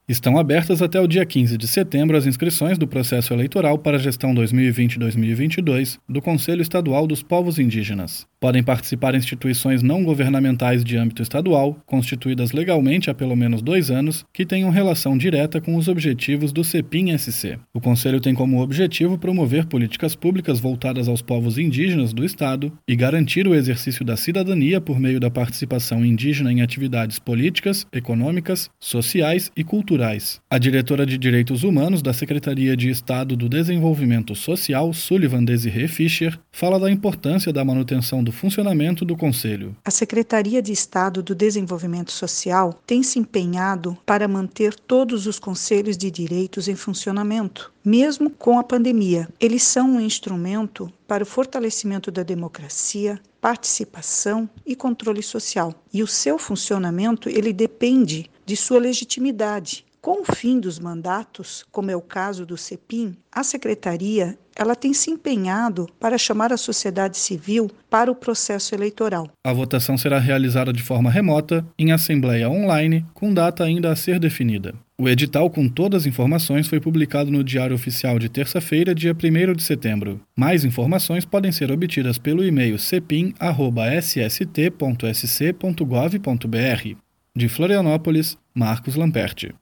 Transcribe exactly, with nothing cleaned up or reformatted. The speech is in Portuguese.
Estão abertas até o dia quinze de setembro as inscrições do processo eleitoral para a gestão dois mil e vinte a dois mil e vinte e dois do Conselho Estadual dos Povos Indígenas. Podem participar instituições não governamentais de âmbito estadual, constituídas legalmente há pelo menos dois anos, que tenham relação direta com os objetivos do CEPIM-S C. O Conselho tem como objetivo promover políticas públicas voltadas aos povos indígenas do Estado e garantir o exercício da cidadania por meio da participação indígena em atividades políticas, econômicas, sociais e culturais. A diretora de Direitos Humanos da Secretaria de Estado do Desenvolvimento Social, Sullivan Desirê Fischer, fala da importância da manutenção do funcionamento do Conselho. A Secretaria de Estado do Desenvolvimento Social tem se empenhado para manter todos os conselhos de direitos em funcionamento, mesmo com a pandemia. Eles são um instrumento para o fortalecimento da democracia, participação e controle social. E o seu funcionamento, ele depende de sua legitimidade. Com o fim dos mandatos, como é o caso do CEPIM, a Secretaria ela tem se empenhado para chamar a sociedade civil para o processo eleitoral. A votação será realizada de forma remota, em assembleia online, com data ainda a ser definida. O edital com todas as informações foi publicado no Diário Oficial de terça-feira, dia primeiro de setembro. Mais informações podem ser obtidas pelo e-mail cepim arroba s s t ponto s c ponto gov ponto b r. De Florianópolis, Marcos Lamperti.